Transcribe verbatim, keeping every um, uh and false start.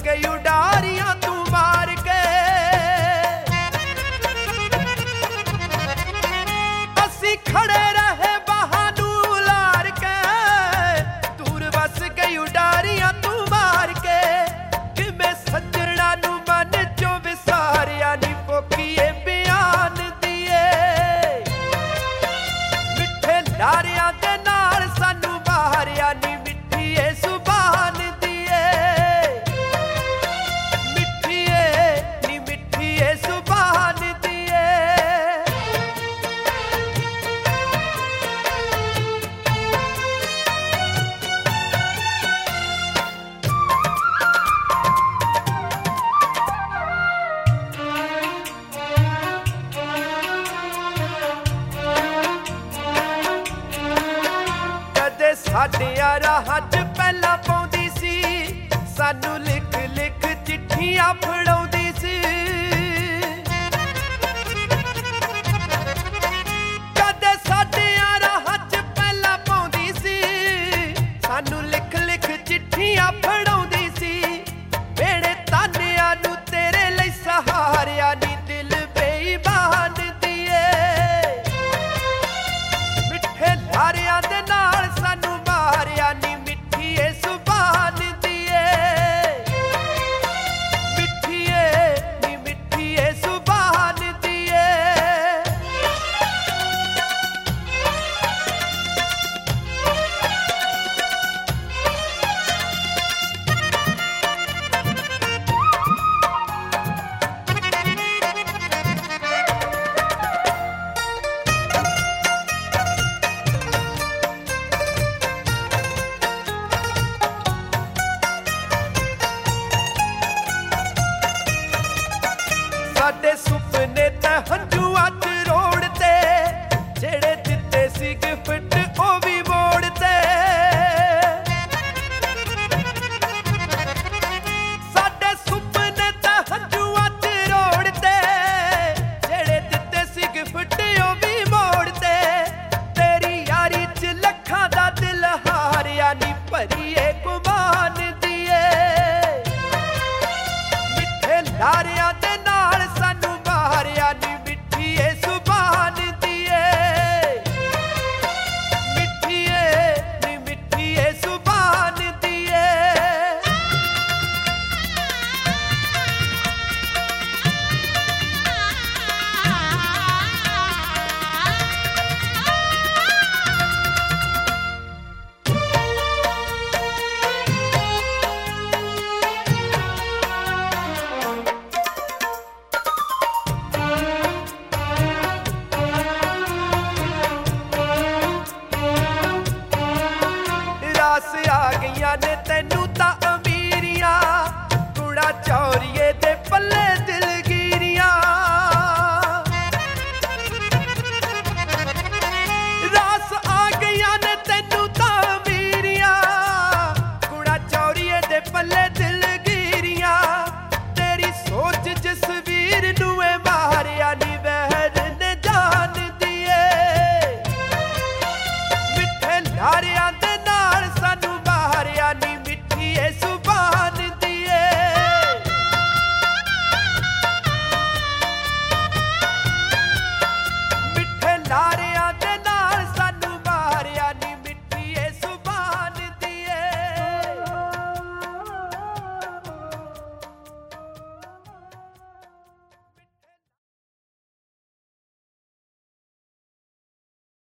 के उडारियां तू मार के। असी खड़े रहे बहानू लार के, दूर बस के उडारियां तू मार के। कि मैं सजना नू मन चो विसारिया नी पोकीए बयान दिए। मिठे लारियां दे नाल सानू बाहरिया नी मिठीए सुबान दिए। मिठीए नी मिठीए सुबान दिए। कदे साडियां राहां च पहला पौंदी सी, सानू लिख लिख चिट्ठियां फड़ाउंदी सी। कदे साडियां राहां च पहला पौंदी सी, सानू लिख लिख चिट्ठियां फड़ाउंदी सी। मेरे तानियां नू तेरे लई सहारिया नी दिल बेईमान दिए। मिठे लारियां दे नाल सानू मारिया नी मिठीए सुबान दिए। मिठीए नी मिठीए सुबान दिए। साडे सुपने ते हंझुआं च